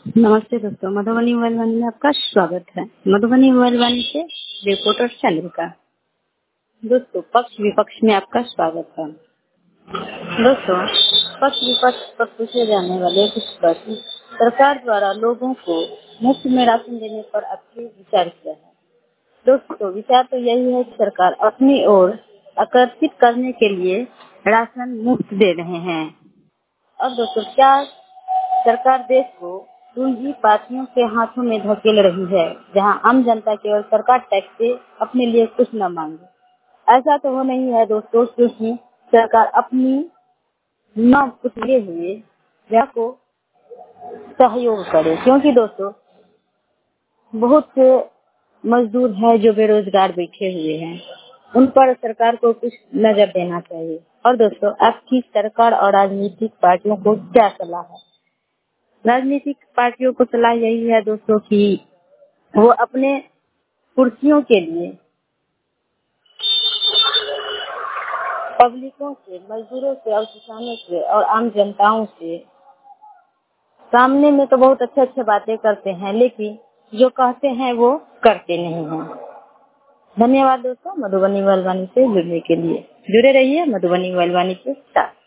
नमस्ते दोस्तों, मधुबनी मोबाइल वाणी में आपका स्वागत है। मधुबनी मोबाइल वाणी से रिपोर्टर चंद्रिका। दोस्तों, पक्ष विपक्ष में आपका स्वागत है। दोस्तों, पक्ष विपक्ष पर पूछे जाने वाले कुछ प्रश्न। सरकार द्वारा लोगों को मुफ्त में राशन देने पर आपके विचार क्या है? दोस्तों, विचार तो यही है कि सरकार अपनी ओर आकर्षित करने के लिए राशन मुफ्त दे रहे हैं। और दोस्तों, क्या सरकार देश को पूंजीपतियों के हाथों में धकेल रही है, जहां आम जनता केवल सरकार टैक्स से अपने लिए कुछ न मांगे? ऐसा तो वो नहीं है दोस्तों, क्योंकि सरकार अपनी न कुछ लिए हुए जगह को सहयोग करे। क्योंकि दोस्तों, बहुत से मजदूर हैं जो बेरोजगार बैठे हुए हैं, उन पर सरकार को कुछ नजर देना चाहिए। और दोस्तों, आपकी सरकार और राजनीतिक पार्टियों को क्या सलाह है? राजनीतिक पार्टियों को सलाह यही है दोस्तों कि वो अपने कुर्सियों के लिए पब्लिकों से, मजदूरों से और किसानों से और आम जनताओं से सामने में तो बहुत अच्छे अच्छे बातें करते हैं, लेकिन जो कहते हैं वो करते नहीं हैं। धन्यवाद दोस्तों, मधुबनी मोबाइल वाणी से जुड़ने के लिए। जुड़े रहिए मधुबनी मोबाइल वाणी के साथ।